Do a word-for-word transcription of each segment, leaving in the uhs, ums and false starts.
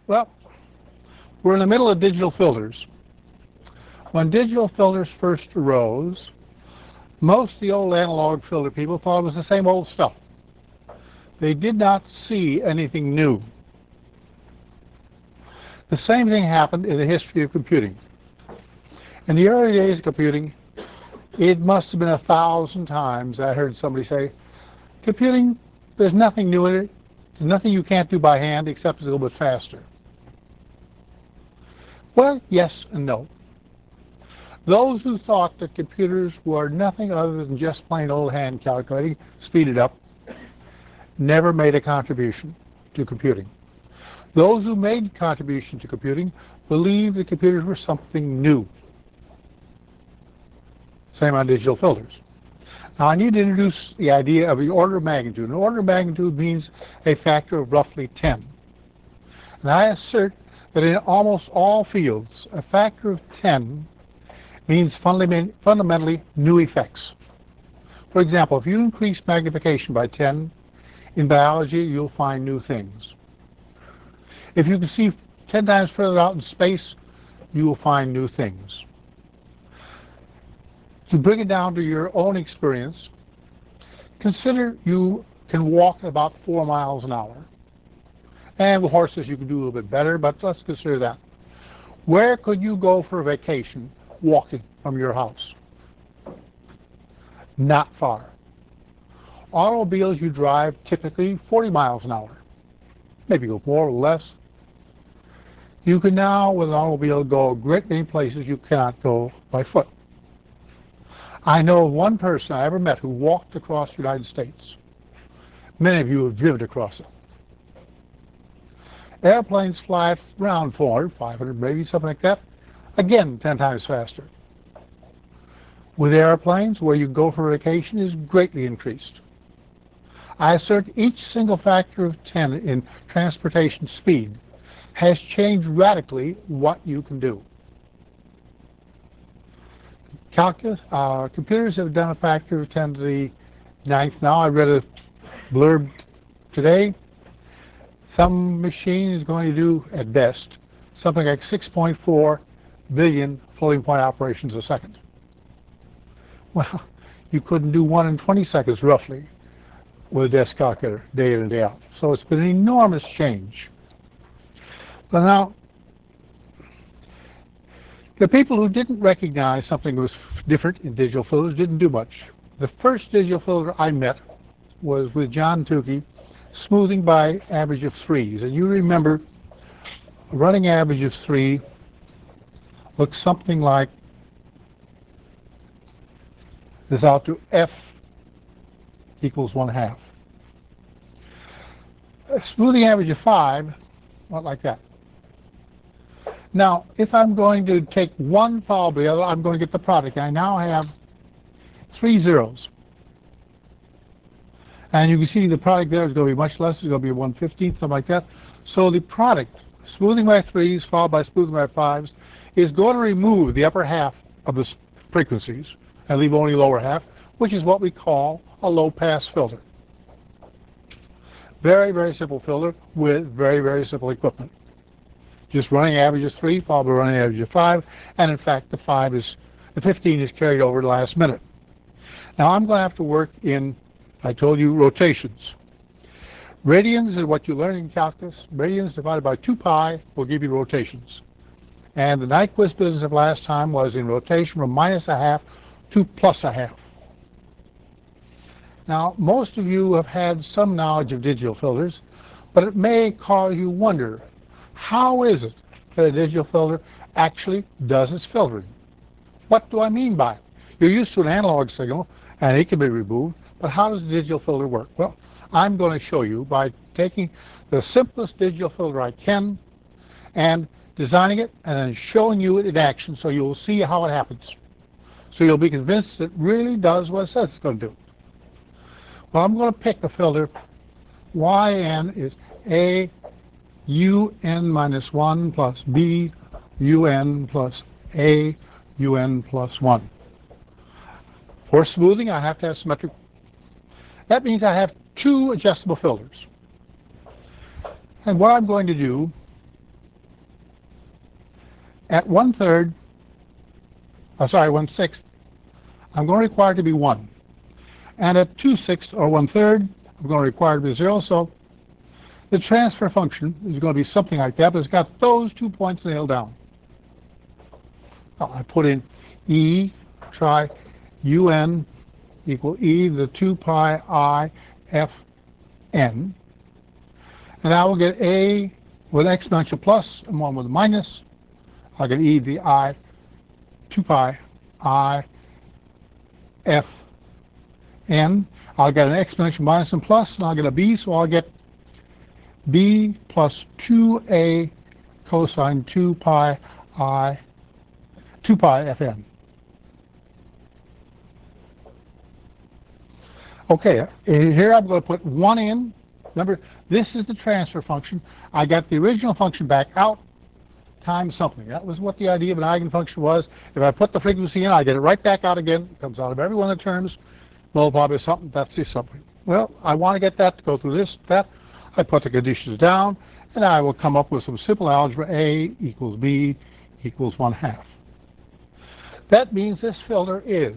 Well, we're in the middle of digital filters. When digital filters first arose, most of the old analog filter people thought it was the same old stuff. They did not see anything new. The same thing happened in the history of computing. In the early days of computing, it must have been a thousand times I heard somebody say, computing, there's nothing new in it. There's nothing you can't do by hand except it's a little bit faster. Well, yes and no. Those who thought that computers were nothing other than just plain old hand calculating, speeded up, never made a contribution to computing. Those who made contribution to computing believed that computers were something new. Same on digital filters. Now I need to introduce the idea of the order of magnitude. An order of magnitude means a factor of roughly ten. And I assert that in almost all fields, a factor of ten means fundament fundamentally new effects. For example, if you increase magnification by ten, in biology you'll find new things. If you can see ten times further out in space, you will find new things. To bring it down to your own experience, consider you can walk about four miles an hour. And with horses you can do a little bit better, but let's consider that. Where could you go for a vacation walking from your house? Not far. Automobiles you drive typically forty miles an hour. Maybe go more or less. You can now, with an automobile, go a great many places you cannot go by foot. I know of one person I ever met who walked across the United States. Many of you have driven across it. Airplanes fly around four hundred, five hundred, maybe something like that. Again, ten times faster. With airplanes, where you go for vacation is greatly increased. I assert each single factor of ten in transportation speed has changed radically what you can do. Calculus, uh, computers have done a factor of ten to the ninth now. I read a blurb today. Some machine is going to do, at best, something like six point four billion floating point operations a second. Well, you couldn't do one in twenty seconds, roughly, with a desk calculator, day in and day out. So it's been an enormous change. But now, the people who didn't recognize something was different in digital filters didn't do much. The first digital filter I met was with John Tukey, smoothing by average of threes. And you remember, a running average of three looks something like this out to F equals one half. A smoothing average of five, not like that. Now, if I'm going to take one followed by the other, I'm going to get the product. I now have three zeros. And you can see the product there is going to be much less. It's going to be one fifteenth, something like that. So the product, smoothing by threes followed by smoothing by fives, is going to remove the upper half of the frequencies and leave only the lower half, which is what we call a low-pass filter. Very, very simple filter with very, very simple equipment. Just running average of three, followed by running average of five, and in fact the five is, the fifteen is carried over the last minute. Now I'm going to have to work in, I told you, rotations. Radians is what you learn in calculus. Radians divided by two pi will give you rotations. And the Nyquist business of last time was in rotation from minus a half to plus a half. Now, most of you have had some knowledge of digital filters, but it may cause you wonder, how is it that a digital filter actually does its filtering? What do I mean by it? You're used to an analog signal, and it can be removed, but how does a digital filter work? Well, I'm going to show you by taking the simplest digital filter I can and designing it and then showing you it in action so you'll see how it happens. So you'll be convinced it really does what it says it's going to do. Well, I'm going to pick a filter. Y N is A U N minus one plus B U N plus A U N plus one. For smoothing, I have to have symmetric. That means I have two adjustable filters. And what I'm going to do At one-third, oh, sorry, one-sixth, I'm going to require it to be one. And at two-sixths, or one-third, I'm going to require it to be zero. So the transfer function is going to be something like that, but it's got those two points nailed down. Well, I put in E, try un equal E to the two pi I f n. And I will get A with an exponential plus and one with a minus. I'll get E to the I two pi I f n. I'll get an exponential minus and plus, and I'll get a B, so I'll get B plus two A cosine two pi I two pi Fn. Okay, here I'm going to put one in. Remember, this is the transfer function. I got the original function back out times something. That was what the idea of an eigenfunction was. If I put the frequency in, I get it right back out again. It comes out of every one of the terms. Multiplied by something, that's the something. Well, I want to get that to go through this, that. I put the conditions down, and I will come up with some simple algebra. A equals B equals one half. That means this filter is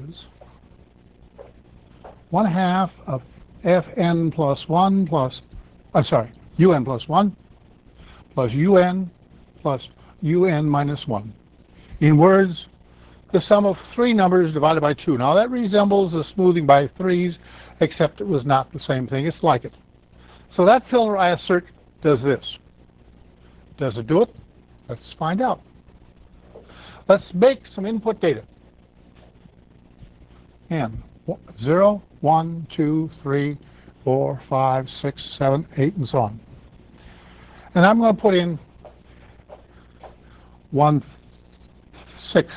one half of Fn plus one plus, I'm sorry, Un plus one plus Un plus Un minus one. In words, the sum of three numbers divided by two. Now that resembles the smoothing by threes, except it was not the same thing. It's like it. So that filter, I assert, does this. Does it do it? Let's find out. Let's make some input data. N. zero, one, two, three, four, five, six, seven, eight, and so on. And I'm going to put in one-sixth.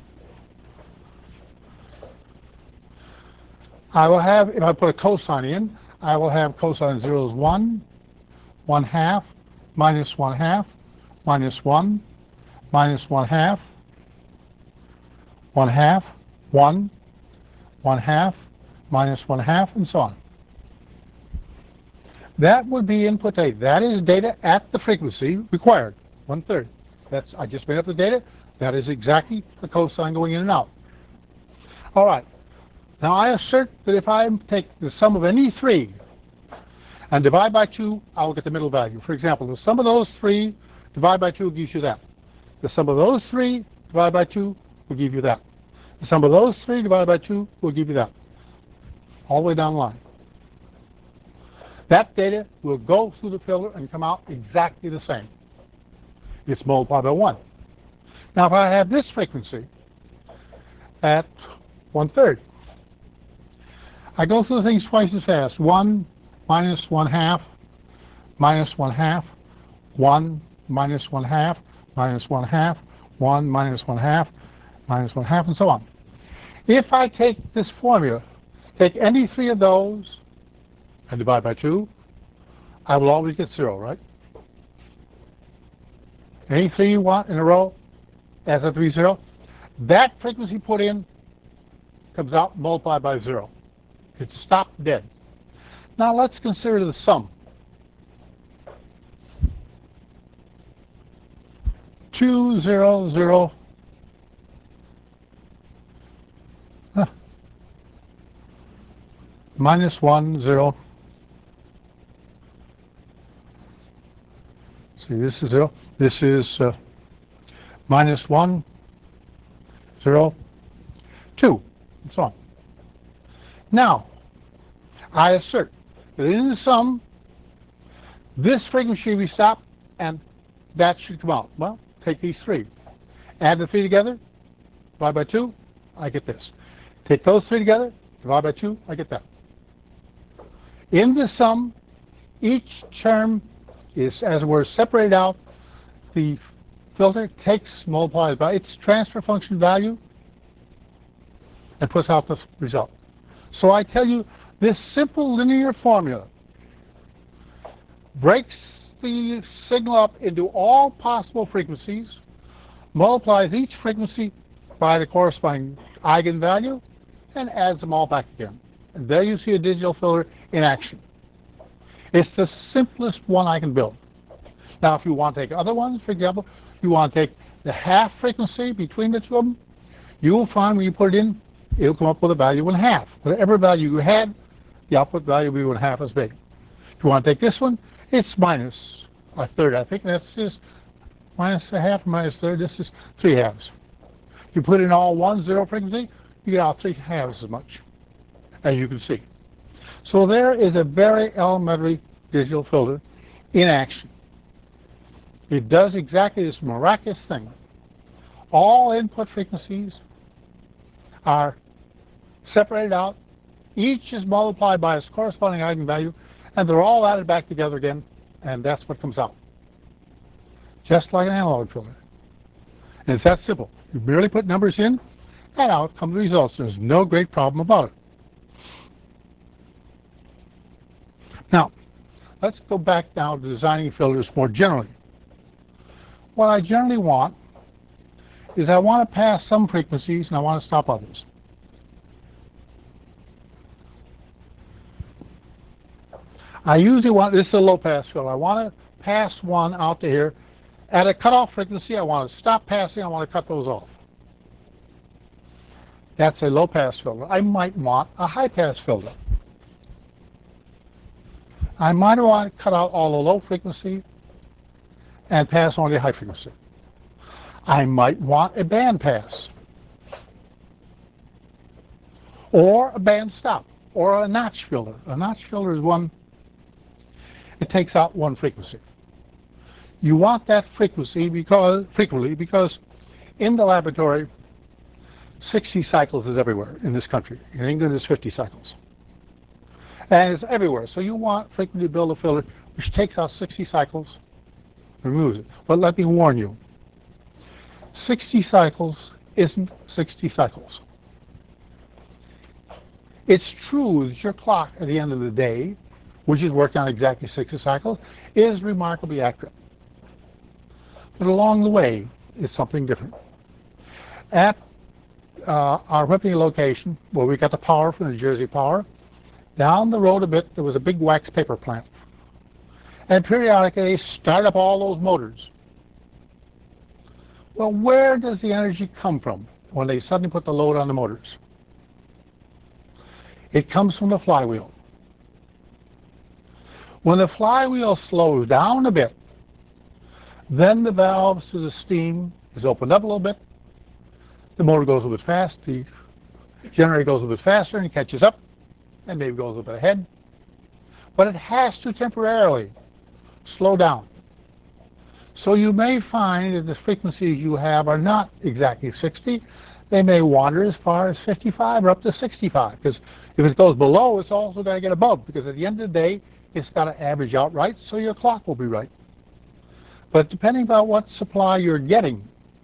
I will have, if I put a cosine in, I will have cosine zero is one, one half, minus one half, minus one, minus one half, one half, one, one half, minus one half, and so on. That would be input data. That is data at the frequency required, one-third. That's, I just made up the data. That is exactly the cosine going in and out. All right. Now I assert that if I take the sum of any three and divide by two, I will get the middle value. For example, the sum of those three divided by two gives you that. The sum of those three divided by two will give you that. The sum of those three divided by two will give you that. All the way down the line. That data will go through the filter and come out exactly the same. It's multiplied by one. Now if I have this frequency at one-third, I go through the things twice as fast. one minus one half, minus one half, one minus one half, minus one half, one minus one half, minus one half, and so on. If I take this formula, take any three of those and divide by two, I will always get zero, right? Any three you want in a row adds up to be zero. That frequency put in comes out multiplied by zero. It's stopped dead. Now let's consider the sum. Two, zero, zero. Huh. Minus one, zero. See, this is zero. This is uh, minus one, zero, two, and so on. Now, I assert that in the sum, this frequency should be stopped, and that should come out. Well, take these three. Add the three together, divide by two, I get this. Take those three together, divide by two, I get that. In the sum, each term is, as it were, separated out. The filter takes, multiplies by its transfer function value, and puts out the result. So I tell you, this simple linear formula breaks the signal up into all possible frequencies, multiplies each frequency by the corresponding eigenvalue, and adds them all back again. And there you see a digital filter in action. It's the simplest one I can build. Now, if you want to take other ones, for example, you want to take the half frequency between the two of them, you will find when you put it in, it will come up with a value one half. Whatever value you had, the output value will be one half as big. If you want to take this one, it's minus a third. I think that's just minus a half, minus a third. This is three halves. If you put in all one zero frequency, you get out three halves as much, as you can see. So there is a very elementary digital filter in action. It does exactly this miraculous thing. All input frequencies are separated out. Each is multiplied by its corresponding eigenvalue, and they're all added back together again, and that's what comes out. Just like an analog filter. And it's that simple. You merely put numbers in, and out come the results. There's no great problem about it. Now, let's go back now to designing filters more generally. What I generally want is I want to pass some frequencies and I want to stop others. I usually want, this is a low pass filter, I want to pass one out to here. At a cutoff frequency, I want to stop passing, I want to cut those off. That's a low pass filter. I might want a high pass filter. I might want to cut out all the low frequency and pass on the high frequency. I might want a band pass, or a band stop, or a notch filter. A notch filter is one, it takes out one frequency. You want that frequency because, frequently because in the laboratory, sixty cycles is everywhere in this country. In England, it's fifty cycles. And it's everywhere. So you want frequently to build a filter which takes out sixty cycles, removes it. But let me warn you, sixty cycles isn't sixty cycles. It's true that your clock at the end of the day, which is working on exactly sixty cycles, is remarkably accurate. But along the way, it's something different. At uh, our Whippany location, where we got the power from the Jersey Power, down the road a bit, there was a big wax paper plant. And periodically, they start up all those motors. Well, where does the energy come from when they suddenly put the load on the motors? It comes from the flywheel. When the flywheel slows down a bit, then the valves to the steam is opened up a little bit. The motor goes a little bit fast. The generator goes a little bit faster and it catches up and maybe goes a little bit ahead. But it has to temporarily slow down. So you may find that the frequencies you have are not exactly sixty. They may wander as far as fifty-five or up to sixty-five. Because if it goes below, it's also got to get above. Because at the end of the day, it's got to average out right, so your clock will be right. But depending on what supply you're getting,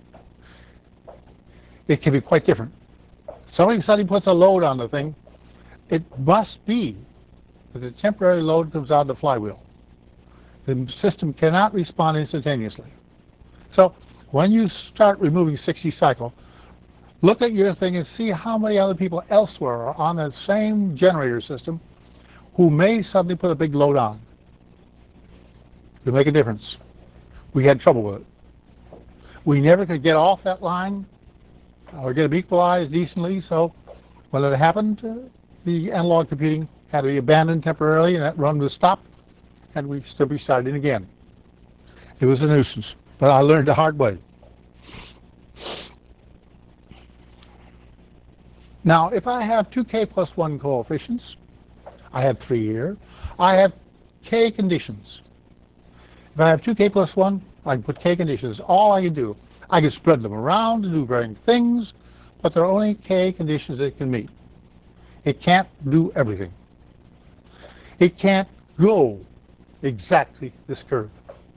it can be quite different. Somebody suddenly puts a load on the thing, it must be that the temporary load comes out of the flywheel. The system cannot respond instantaneously. So when you start removing sixty cycle, look at your thing and see how many other people elsewhere are on the same generator system who may suddenly put a big load on. It'll make a difference. We had trouble with it. We never could get off that line or get them equalized decently, so when it happened, uh, the analog computing had to be abandoned temporarily and that run was stopped, and we still restarted it again. It was a nuisance, but I learned the hard way. Now, if I have two k plus one coefficients, I have three here, I have k conditions. If I have two k plus one, I can put k conditions. All I can do, I can spread them around and do varying things, but there are only k conditions it can meet. It can't do everything. It can't go exactly this curve.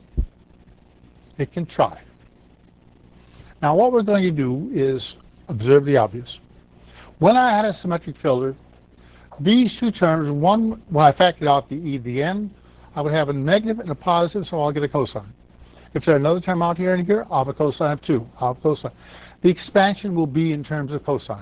It can try. Now what we're going to do is observe the obvious. When I had a symmetric filter, these two terms, one, when I factored out the e to the n, I would have a negative and a positive, so I'll get a cosine. If there's another term out here and here, I'll have a cosine of two. I'll have a cosine. The expansion will be in terms of cosines.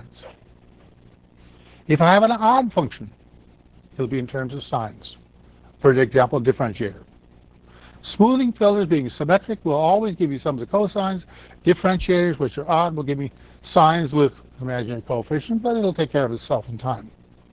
If I have an odd function, it'll be in terms of sines. For example, a differentiator. Smoothing filters, being symmetric, will always give you some of the cosines. Differentiators, which are odd, will give me sines with imaginary coefficients, but it'll take care of itself in time.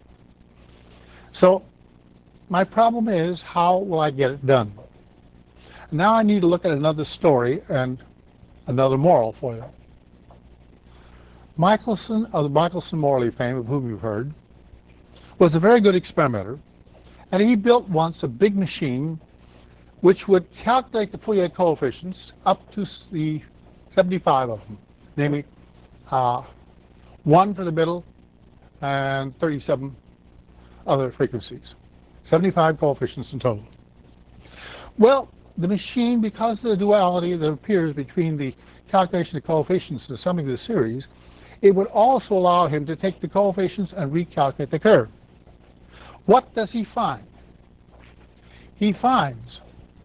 So my problem is, how will I get it done? Now I need to look at another story and another moral for you. Michelson, of the Michelson-Morley fame, of whom you've heard, was a very good experimenter, and he built once a big machine which would calculate the Fourier coefficients up to the seventy-five of them, namely uh, one for the middle and thirty-seven other frequencies. seventy-five coefficients in total. Well, the machine, because of the duality that appears between the calculation of coefficients and the summing of the series, it would also allow him to take the coefficients and recalculate the curve. What does he find? He finds,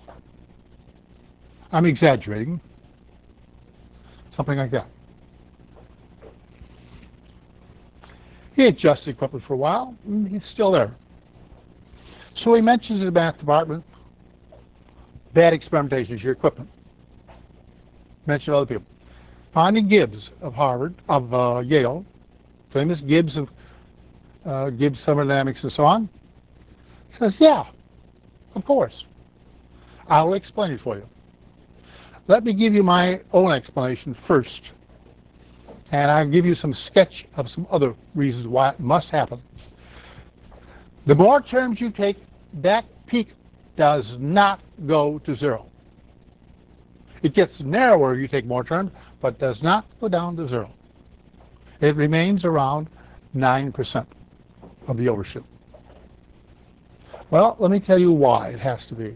I'm exaggerating, something like that. He adjusts the equipment for a while, and he's still there. So he mentions in the math department, bad experimentation is your equipment. Mention other people. Finding Gibbs of Harvard, of uh, Yale, famous Gibbs of uh, Gibbs thermodynamics and so on, says, yeah, of course. I will explain it for you. Let me give you my own explanation first, and I'll give you some sketch of some other reasons why it must happen. The more terms you take, that peak does not go to zero. It gets narrower if you take more terms, but does not go down to zero. It remains around nine percent of the overshoot. Well, let me tell you why it has to be.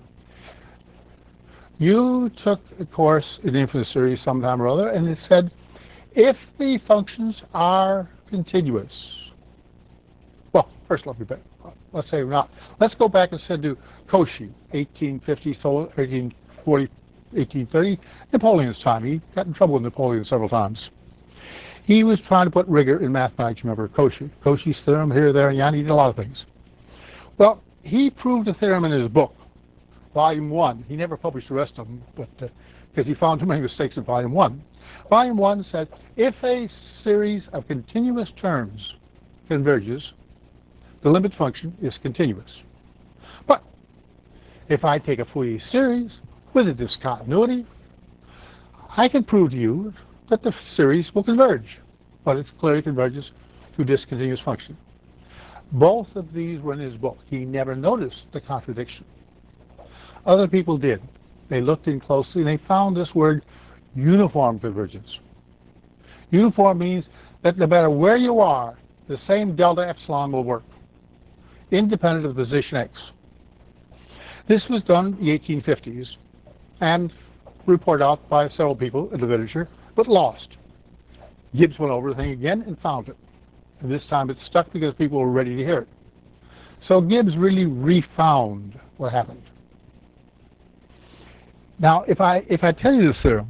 You took a course in infinite series sometime or other, and it said, if the functions are continuous. Well, first let me back. Let's say not. Let's go back instead to Cauchy, eighteen fifty, eighteen forty, eighteen thirty, Napoleon's time. He got in trouble with Napoleon several times. He was trying to put rigor in mathematics, remember, Cauchy. Cauchy's theorem, here, there, and yon. He did a lot of things. Well, he proved the theorem in his book, Volume one. He never published the rest of them, but uh, because he found too many mistakes in Volume one. Volume one said, if a series of continuous terms converges, the limit function is continuous. But if I take a Fourier series with a discontinuity, I can prove to you that the series will converge, but it clearly converges to a discontinuous function. Both of these were in his book. He never noticed the contradiction. Other people did. They looked in closely and they found this word uniform convergence. Uniform means that no matter where you are, the same delta epsilon will work, independent of position x. This was done in the eighteen fifties and reported out by several people in the literature, but lost. Gibbs went over the thing again and found it. And this time it stuck because people were ready to hear it. So Gibbs really refound what happened. Now, if I, if I tell you the theorem,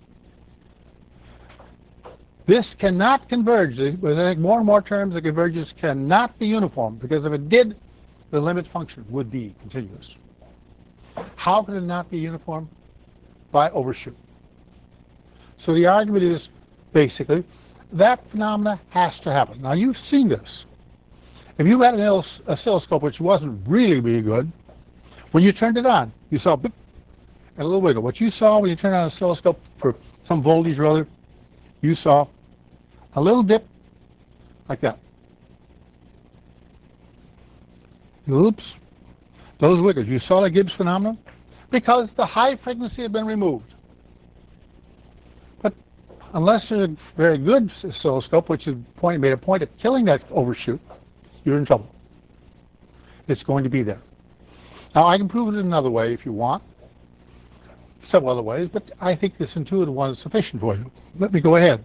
this cannot converge. With I think more and more terms, the convergence cannot be uniform, because if it did, the limit function would be continuous. How can it not be uniform? By overshoot. So the argument is basically that phenomena has to happen. Now, you've seen this. If you had an oscilloscope which wasn't really really good, when you turned it on, you saw a bit and a little wiggle. What you saw when you turned on an oscilloscope for some voltage or other, you saw a little dip like that. Oops. Those wiggles. You saw the Gibbs phenomenon? Because the high frequency had been removed. But unless you're a very good oscilloscope, which is point, made a point of killing that overshoot, you're in trouble. It's going to be there. Now, I can prove it another way if you want. Several other ways, but I think this intuitive one is sufficient for you. Let me go ahead.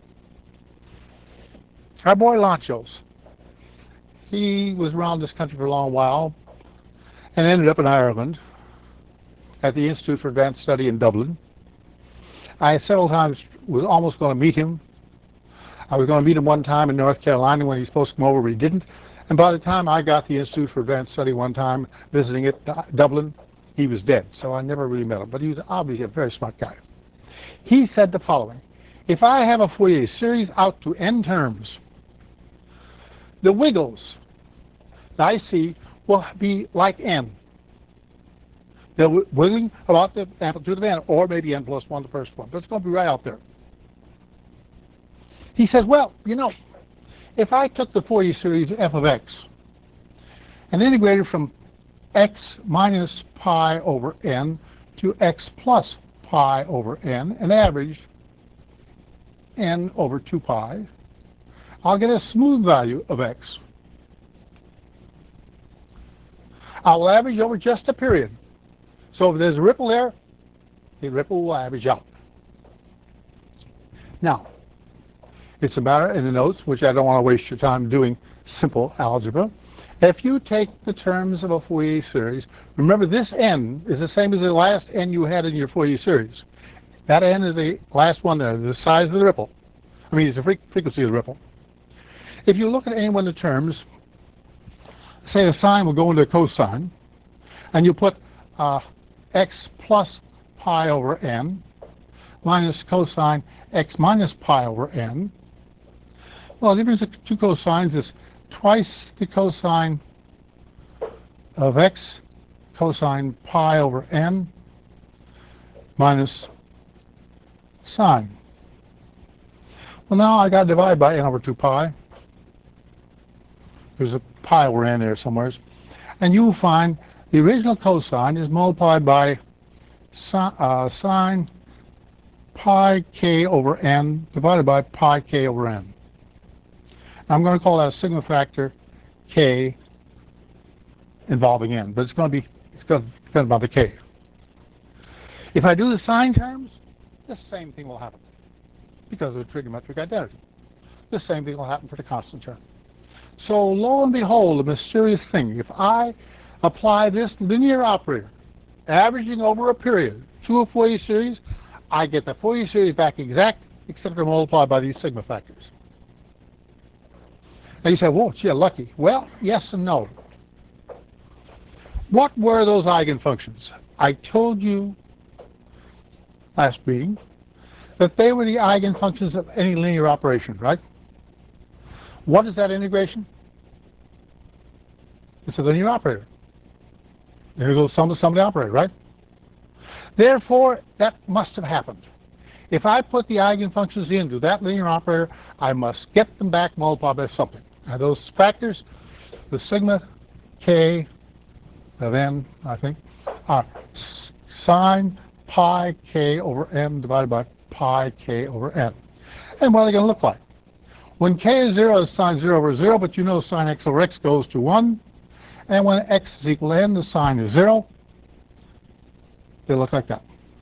Our boy Lanczos, he was around this country for a long while and ended up in Ireland at the Institute for Advanced Study in Dublin. I several times was almost going to meet him. I was going to meet him one time in North Carolina when he was supposed to come over, but he didn't. And by the time I got the Institute for Advanced Study one time visiting it, Dublin, He was dead, so I never really met him, but he was obviously a very smart guy. He said the following: if I have a Fourier series out to n terms, the wiggles that I see will be like n. They're wiggling about the amplitude of n, or maybe n plus one, the first one, but it's going to be right out there. He says, well, you know, if I took the Fourier series f of x and integrated from x minus pi over n to x plus pi over n and averaged n over two pi, I'll get a smooth value of x. I will average over just a period. So if there's a ripple there, the ripple will average out. Now, it's a matter in the notes, which I don't want to waste your time doing simple algebra. If you take the terms of a Fourier series, remember this n is the same as the last n you had in your Fourier series. That n is the last one there, the size of the ripple. I mean, it's the fre frequency of the ripple. If you look at any one of the terms, say the sine will go into a cosine, and you put uh, x plus pi over n minus cosine x minus pi over n. Well, the difference of two cosines is twice the cosine of x cosine pi over n minus sine. Well, now I got to divide by n over two pi. There's a pi over n there somewhere. And you'll find the original cosine is multiplied by si uh, sine pi k over n divided by pi k over n. I'm going to call that a sigma factor k involving n, but it's going to be it's going to depend on the k. If I do the sine terms, the same thing will happen because of the trigonometric identity. The same thing will happen for the constant term. So lo and behold, a mysterious thing. If I apply this linear operator, averaging over a period to a Fourier series, I get the Fourier series back exact, except for multiplied by these sigma factors. Now you say, well, gee, lucky. Well, yes and no. What were those eigenfunctions? I told you last meeting that they were the eigenfunctions of any linear operation, right? What is that integration? It's a linear operator. There goes some to some of the operator, right? Therefore, that must have happened. If I put the eigenfunctions into that linear operator, I must get them back multiplied by something. Now those factors, the sigma k of n, I think, are sine pi k over n divided by pi k over n. And what are they going to look like? When k is zero, it's sine zero over zero, but you know sine x over x goes to one. And when x is equal to n, the sine is zero. They look like that.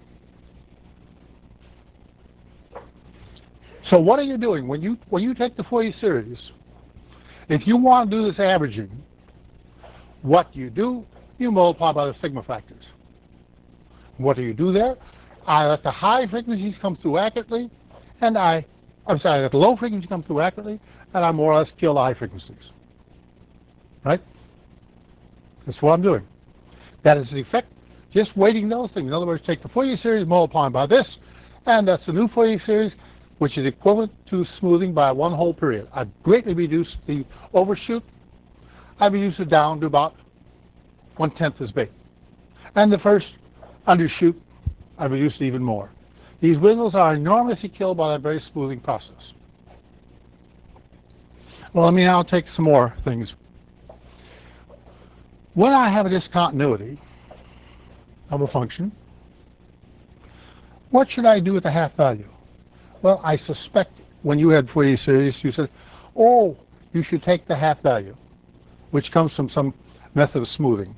So what are you doing? When you, when you take the Fourier series, if you want to do this averaging, what you do, you multiply by the sigma factors. What do you do there? I let the high frequencies come through accurately, and I, I'm sorry, I let the low frequencies come through accurately, and I more or less kill the high frequencies. Right? That's what I'm doing. That is the effect, just weighting those things. In other words, take the Fourier series, multiply by this, and that's the new Fourier series, which is equivalent to smoothing by one whole period. I've greatly reduced the overshoot. I've reduced it down to about one-tenth as big. And the first undershoot, I've reduced it even more. These wiggles are enormously killed by that very smoothing process. Well, let me now take some more things. When I have a discontinuity of a function, what should I do with the half value? Well, I suspect when you had Fourier series, you said, oh, you should take the half value, which comes from some method of smoothing.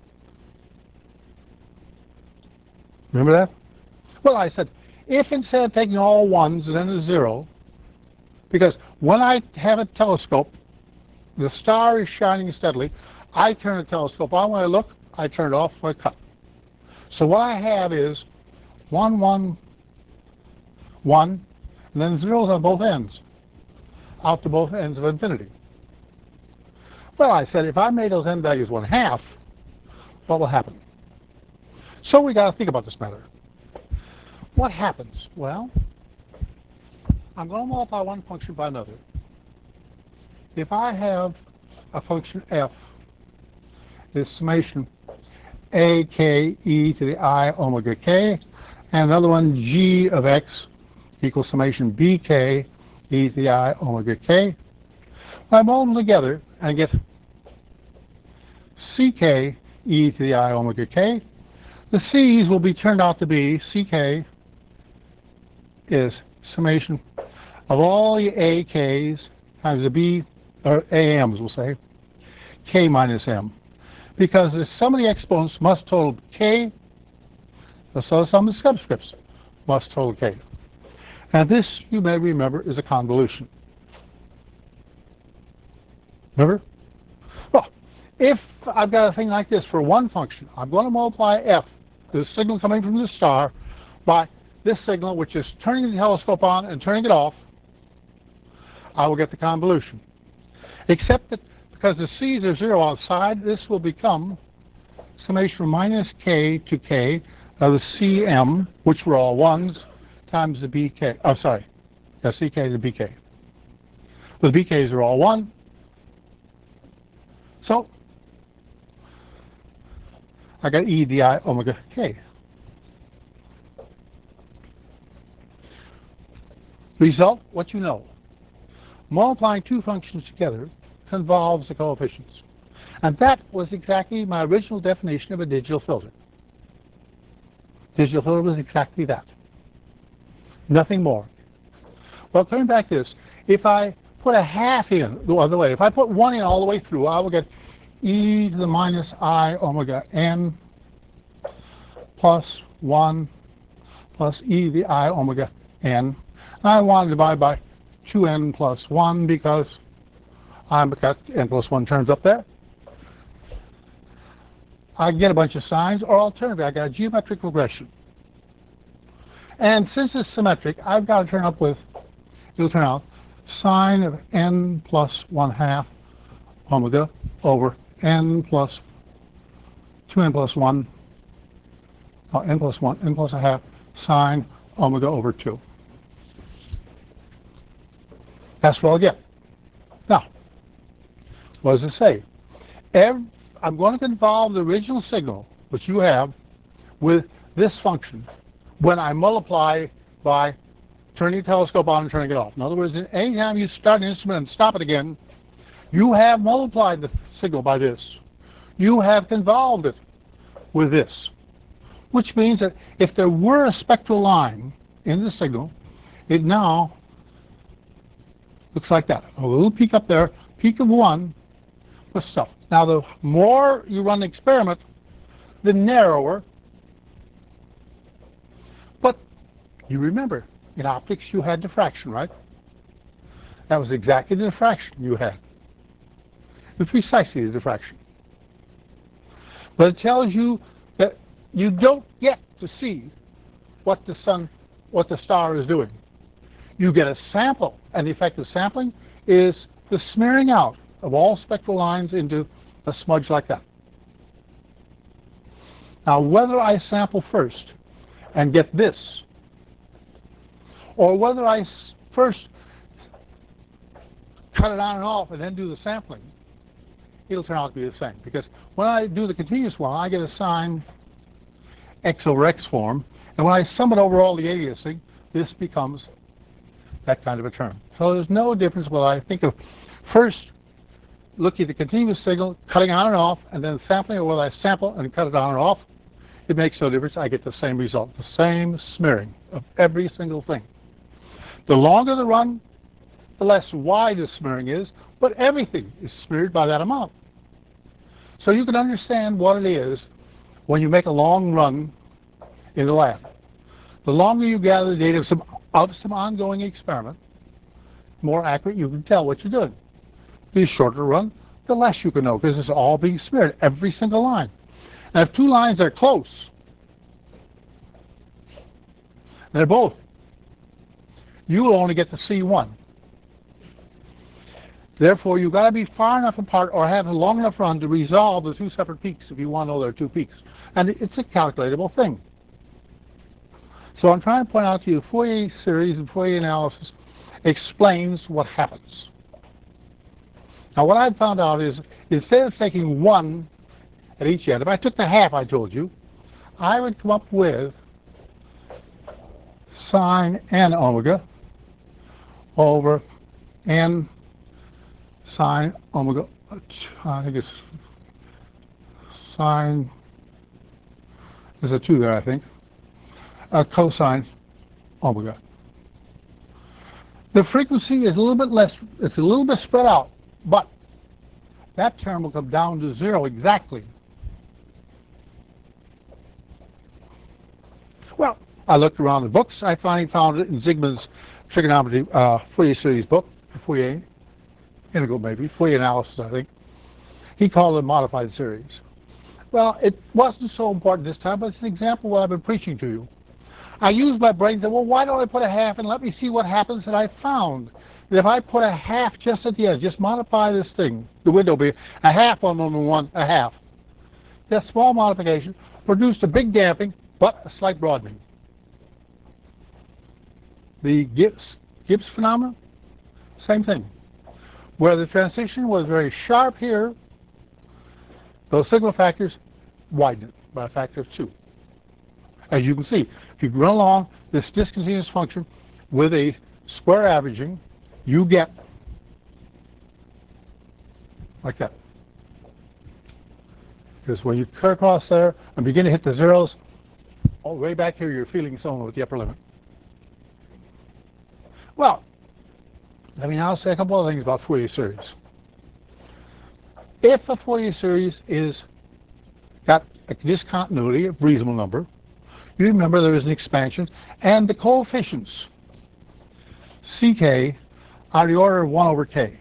Remember that? Well, I said, if instead of taking all ones and then a zero, because when I have a telescope, the star is shining steadily, I turn the telescope on. When I look, I turn it off when I cut. So what I have is one, one, one, and then zeros on both ends, out to both ends of infinity. Well, I said, if I made those n values one half, what will happen? So we got to think about this matter. What happens? Well, I'm going to multiply one function by another. If I have a function f, is summation a k e to the I omega k, and another one g of x equals summation b k e to the I omega k. I multiply them together and I get ck e to the I omega k. The c's will be turned out to be ck is summation of all the a k's times the b, or a m's we'll say, k minus m. Because the sum of the exponents must total k, so the sum of the subscripts must total k. And this, you may remember, is a convolution. Remember? Well, if I've got a thing like this for one function, I'm going to multiply f, the signal coming from the star, by this signal, which is turning the telescope on and turning it off. I will get the convolution. Except that because the c's are zero outside, this will become summation from minus k to k of the cm, which were all ones, times the bk. Oh, sorry. The ck to the bk. The bk's are all one. So I got e di omega k. Result, what you know. Multiplying two functions together convolves the coefficients. And that was exactly my original definition of a digital filter. Digital filter was exactly that. Nothing more. Well, coming back to this, if I put a half in the other way, if I put one in all the way through, I will get e to the minus I omega n plus one plus e to the I omega n. I want to divide by two n plus one because I've got n plus one terms up there. I get a bunch of signs, or alternatively, I got a geometric regression. And since it's symmetric, I've got to turn up with, it'll turn out sine of n plus one half omega over n plus two n plus one, oh, n plus one, n plus a half sine omega over two. That's what I'll get. Now, what does it say? Every, I'm going to convolve the original signal, which you have, with this function when I multiply by turning the telescope on and turning it off. In other words, anytime you start an instrument and stop it again, you have multiplied the signal by this. You have convolved it with this, which means that if there were a spectral line in the signal, it now looks like that. A little peak up there, peak of one with stuff. Now, the more you run the experiment, the narrower. But you remember, in optics, you had diffraction, right? That was exactly the diffraction you had. It was precisely the diffraction. But it tells you that you don't get to see what the sun, what the star is doing. You get a sample, and the effect of sampling is the smearing out of all spectral lines into a smudge like that. Now, whether I sample first and get this, or whether I first cut it on and off and then do the sampling, it'll turn out to be the same. Because when I do the continuous one, I get a sine x over x form, and when I sum it over all the aliasing, this becomes that kind of a term. So there's no difference whether I think of first looking at the continuous signal, cutting on and off, and then sampling, or whether I sample and cut it on and off. It makes no difference. I get the same result, the same smearing of every single thing. The longer the run, the less wide the smearing is, but everything is smeared by that amount. So you can understand what it is when you make a long run in the lab. The longer you gather the data of some, of some ongoing experiment, the more accurate you can tell what you're doing. The shorter the run, the less you can know, because it's all being smeared, every single line. And if two lines are close, they're both, you will only get to see one. Therefore, you've got to be far enough apart or have a long enough run to resolve the two separate peaks if you want to know there are two peaks. And it's a calculatable thing. So I'm trying to point out to you Fourier series and Fourier analysis explains what happens. Now what I've found out is instead of taking one at each end, if I took the half I told you, I would come up with sine n omega over n sine omega, I think it's sine, there's a two there I think, uh, cosine omega. The frequency is a little bit less, it's a little bit spread out, but that term will come down to zero exactly. Well, I looked around the books. I finally found it in Zygmund's trigonometry uh, Fourier series book, Fourier integral maybe, Fourier analysis I think. He called it a modified series. Well, it wasn't so important this time, but it's an example of what I've been preaching to you. I used my brain and said, well, why don't I put a half and let me see what happens? And I found that if I put a half just at the edge, just modify this thing, the window will be a half on number one, a half. That small modification produced a big damping, but a slight broadening. The Gibbs, Gibbs phenomenon, same thing. Where the transition was very sharp here, those signal factors widened by a factor of two. As you can see, if you run along this discontinuous function with a square averaging, you get like that. Because when you cut across there and begin to hit the zeros, all the way back here you're feeling something with the upper limit. Well, let me now say a couple of things about Fourier series. If a Fourier series is got a discontinuity, a reasonable number, you remember there is an expansion, and the coefficients, ck, are the order of one over k.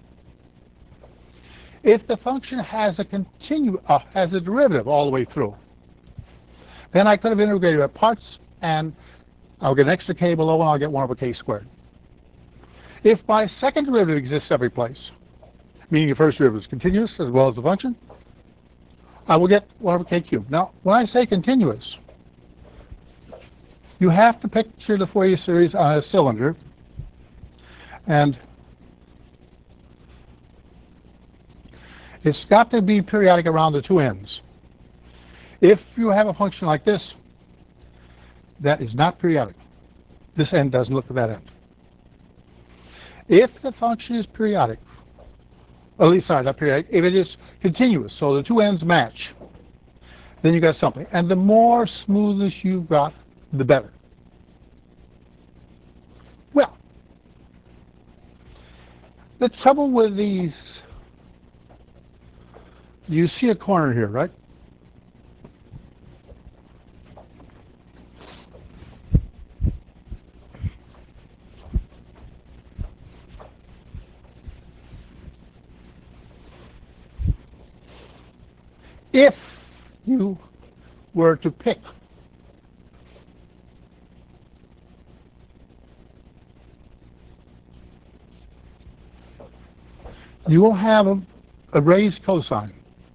If the function has a continu uh, has a derivative all the way through, then I could have integrated by parts, and I'll get an extra k below, and I'll get one over k squared. If my second derivative exists every place, meaning the first derivative is continuous as well as the function, I will get one over k cubed. Now, when I say continuous, you have to picture the Fourier series on a cylinder, and it's got to be periodic around the two ends. If you have a function like this, that is not periodic. This end doesn't look at that end. If the function is periodic, or at least, sorry, not periodic, if it is continuous, so the two ends match, then you got something. And the more smoothness you've got, the better. Well, the trouble with these, you see a corner here, right? If you were to pick you will have a, a raised cosine.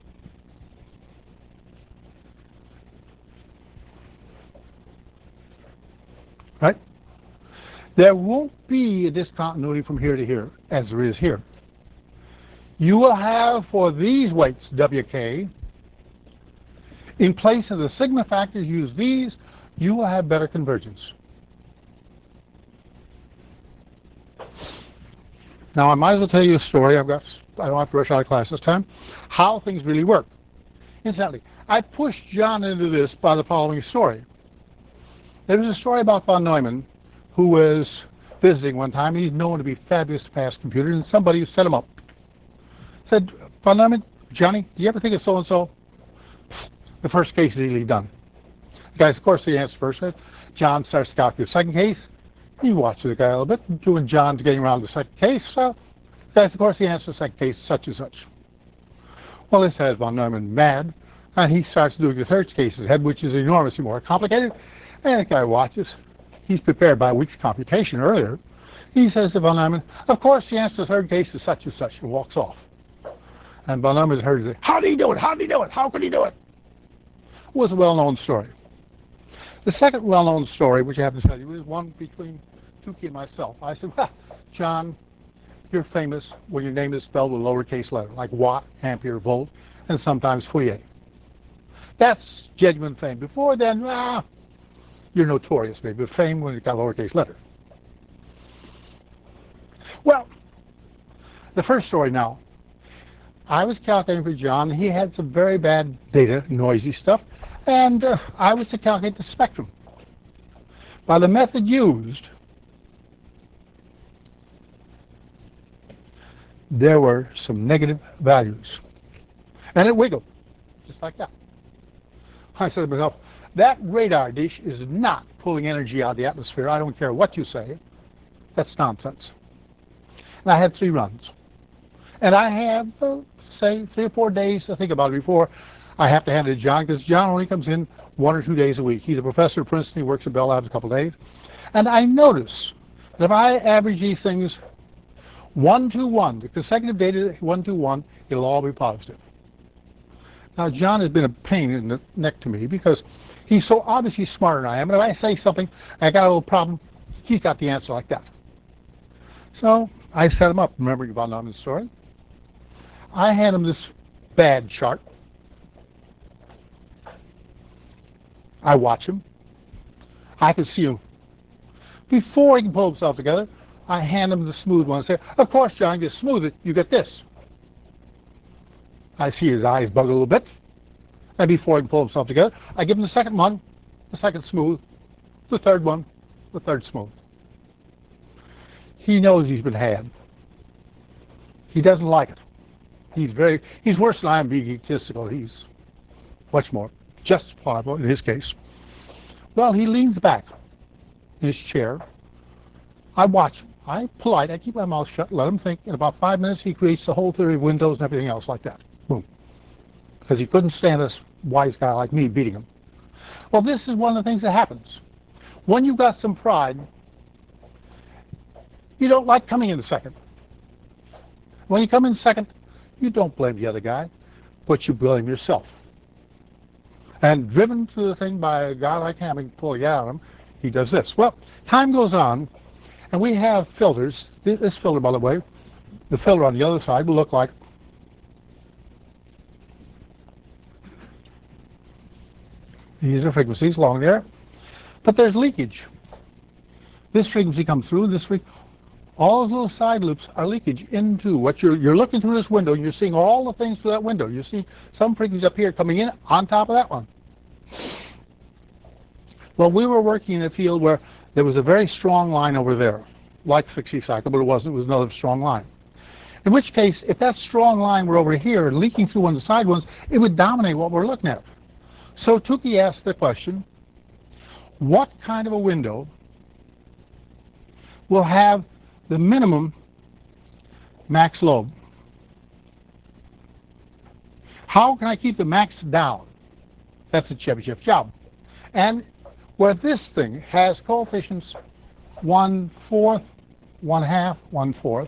Right? There won't be a discontinuity from here to here, as there is here. You will have, for these weights, W K, in place of the sigma factors, use these, you will have better convergence. Now, I might as well tell you a story. I've got, I don't have to rush out of class this time, how things really work. Incidentally, I pushed John into this by the following story. There was a story about von Neumann, who was visiting one time. He's known to be fabulous fast computers, and somebody set him up. Said, von Neumann, Johnny, do you ever think of so-and-so? The first case is easily done. The guys, of course, the answer first. John starts to calculate the second case. He watches the guy a little bit, and John's getting around the second case. So, guys, of course, the answer to the second case is such and such. Well, this has von Neumann mad, and he starts doing the third case ahead, which is enormously more complicated. And the guy watches. He's prepared by a week's computation earlier. He says to von Neumann, of course the answer to the third case is such and such, and walks off. And von Neumann heard him say, how did he do it? How did he do it? How could he do it? It was a well-known story. The second well-known story, which I have to tell you, is one between Tukey and myself. I said, well, John, you're famous when your name is spelled with a lowercase letter, like watt, ampere, volt, and sometimes Fourier. That's genuine fame. Before then, ah, you're notorious, maybe, but fame when you've got a lowercase letter. Well, the first story now. I was calculating for John. He had some very bad data, noisy stuff, and uh, I was to calculate the spectrum. By the method used, there were some negative values. And it wiggled, just like that. I said to myself, that radar dish is not pulling energy out of the atmosphere. I don't care what you say. That's nonsense. And I had three runs. And I have, uh, say, three or four days to think about it before I have to hand it to John, because John only comes in one or two days a week. He's a professor at Princeton. He works at Bell Labs a couple of days. And I notice that if I average these things one to one, the consecutive data one to one, it'll all be positive. Now, John has been a pain in the neck to me because he's so obviously smarter than I am. And if I say something, I got a little problem, he's got the answer like that. So I set him up, remembering von Neumann's story. I hand him this bad chart. I watch him. I can see him. Before he can pull himself together, I hand him the smooth one and say, of course, John, you smooth it, you get this. I see his eyes bug a little bit. And before he can pull himself together, I give him the second one, the second smooth, the third one, the third smooth. He knows he's been had. He doesn't like it. He's very, he's worse than I am being egotistical. He's much more justifiable in his case. Well, he leans back in his chair. I watch him. I'm polite. I keep my mouth shut, let him think. In about five minutes, he creates the whole theory of windows and everything else like that. Boom. Because he couldn't stand this wise guy like me beating him. Well, this is one of the things that happens. When you've got some pride, you don't like coming in second. When you come in second, you don't blame the other guy, but you blame yourself. And driven to the thing by a guy like Hamming pulling out of him, he does this. Well, time goes on, and we have filters. This filter, by the way, the filter on the other side will look like these are frequencies along there, but there's leakage. This frequency comes through, this frequency. All those little side loops are leakage into what you're, you're looking through this window, and you're seeing all the things through that window. You see some frequencies up here coming in on top of that one. Well, we were working in a field where there was a very strong line over there, like Fixie cycle, but it wasn't. It was another strong line. In which case, if that strong line were over here and leaking through one of the side ones, it would dominate what we're looking at. So Tukey asked the question, what kind of a window will have the minimum max lobe? How can I keep the max down? That's a Chebyshev job. And where this thing has coefficients one fourth, one half, one fourth,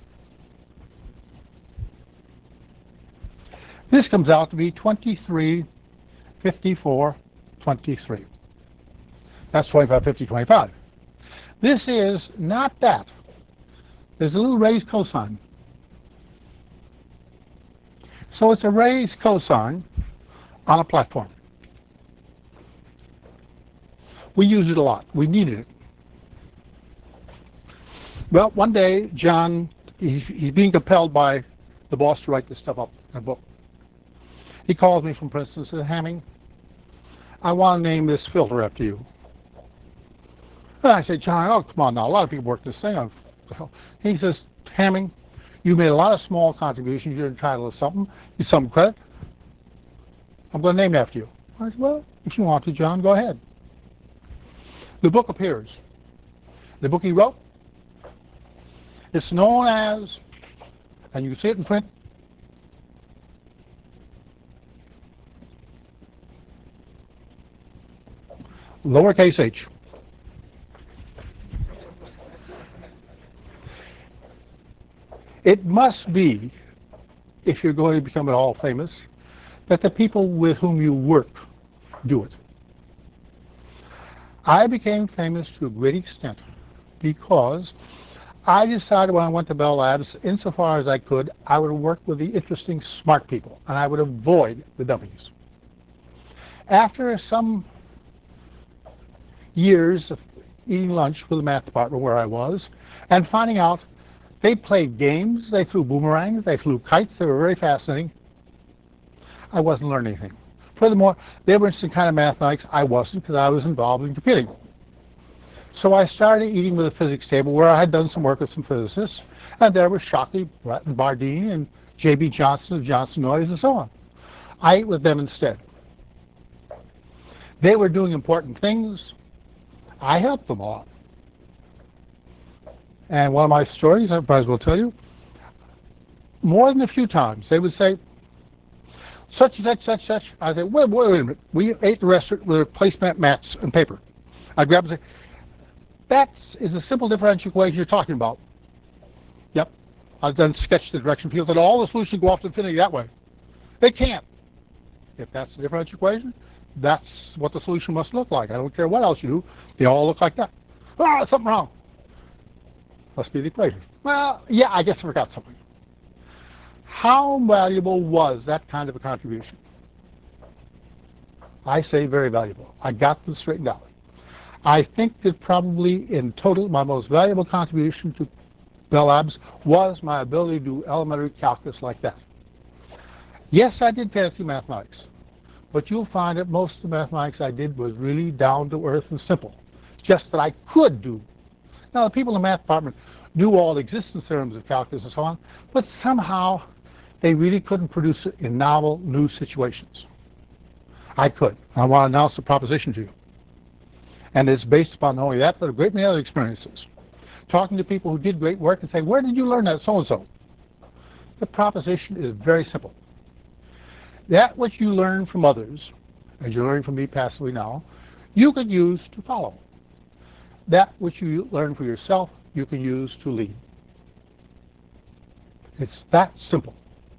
this comes out to be twenty-three, fifty-four, twenty-three. That's twenty-five, fifty, twenty-five. This is not that. There's a little raised cosine. So it's a raised cosine on a platform. We use it a lot. We needed it. Well, one day, John, he's, he's being compelled by the boss to write this stuff up in a book. He calls me from Princeton and says, Hamming, I want to name this filter after you. And I said, John, oh, come on now. A lot of people work this thing on. He says, Hamming, you made a lot of small contributions. You're entitled to something. You some credit. I'm going to name it after you. I said, well, if you want to, John, go ahead. The book appears. The book he wrote, it's known as, and you can see it in print, lowercase h. It must be, if you're going to become at all famous, that the people with whom you work do it. I became famous to a great extent because I decided when I went to Bell Labs, insofar as I could, I would work with the interesting, smart people, and I would avoid the dummies. After some years of eating lunch with the math department where I was, and finding out they played games, they threw boomerangs, they flew kites, they were very fascinating, I wasn't learning anything. Furthermore, they were interested in kind of mathematics. I wasn't, because I was involved in computing. So I started eating with a physics table where I had done some work with some physicists, and there was Shockley, Bratton Bardeen, and J B Johnson of Johnson Noise, and so on. I ate with them instead. They were doing important things. I helped them a lot. And one of my stories, I might as well tell you, more than a few times, they would say, such and such, such, such. I said, wait, wait, wait a minute. We ate the rest with placemat mats and paper. I'd grab and say, that is a simple differential equation you're talking about. Yep. I've done sketched the direction field, and all the solutions go off to infinity that way. They can't. If that's the differential equation, that's what the solution must look like. I don't care what else you do. They all look like that. Ah, something wrong. Must be the equation. Well, yeah, I guess I forgot something. How valuable was that kind of a contribution? I say very valuable. I got them straightened out. I think that probably in total my most valuable contribution to Bell Labs was my ability to do elementary calculus like that. Yes, I did fancy mathematics, but you'll find that most of the mathematics I did was really down to earth and simple. Just that I could do. Now, the people in the math department knew all the existence theorems of calculus and so on, but somehow they really couldn't produce it in novel, new situations. I could. I want to announce the proposition to you. And it's based upon not only that, but a great many other experiences. Talking to people who did great work and saying, where did you learn that so-and-so? The proposition is very simple. That which you learn from others, as you're learning from me passively now, you could use to follow. That which you learn for yourself, you can use to lead. It's that simple.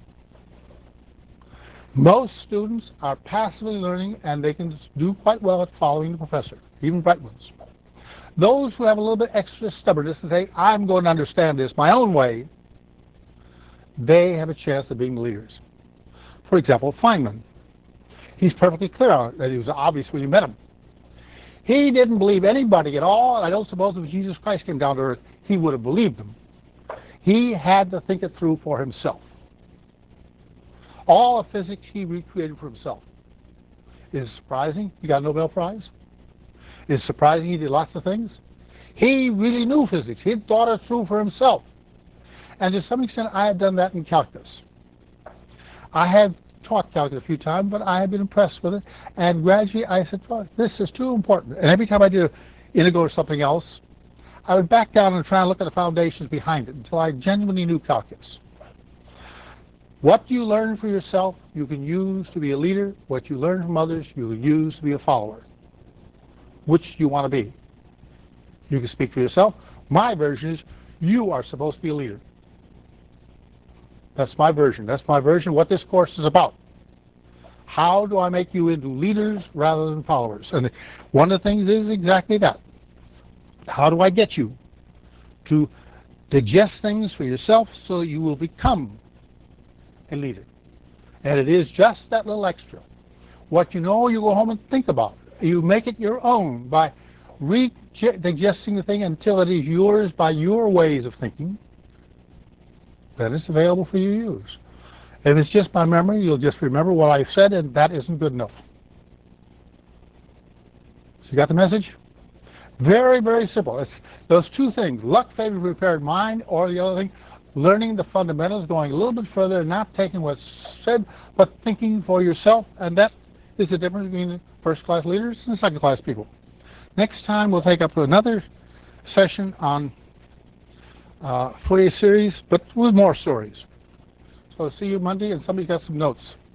Most students are passively learning, and they can do quite well at following the professor, even bright ones. Those who have a little bit extra stubbornness and say, I'm going to understand this my own way, they have a chance of being leaders. For example, Feynman. He's perfectly clear on it, that he was obvious when you met him. He didn't believe anybody at all, and I don't suppose if Jesus Christ came down to earth, he would have believed them. He had to think it through for himself. All of physics he recreated for himself. Is it surprising he got a Nobel Prize? Is it surprising he did lots of things? He really knew physics. He had thought it through for himself. And to some extent, I have done that in calculus. I have taught calculus a few times, but I have been impressed with it. And gradually, I said, well, this is too important. And every time I did an integral or something else, I would back down and try and look at the foundations behind it until I genuinely knew calculus. What you learn for yourself, you can use to be a leader. What you learn from others, you can use to be a follower. Which do you want to be? You can speak for yourself. My version is, you are supposed to be a leader. That's my version. That's my version of what this course is about. How do I make you into leaders rather than followers? And one of the things is exactly that. How do I get you to digest things for yourself so you will become a leader? And it is just that little extra. What you know, you go home and think about. You make it your own by re-digesting the thing until it is yours by your ways of thinking. Then it's available for you to use. If it's just by memory, you'll just remember what I said, and that isn't good enough. So you got the message? Very, very simple. It's those two things, luck favors prepared mind, or the other thing, learning the fundamentals, going a little bit further, not taking what's said, but thinking for yourself, and that is the difference between first-class leaders and second-class people. Next time, we'll take up another session on uh, Fourier series, but with more stories. So see you Monday, and somebody's got some notes.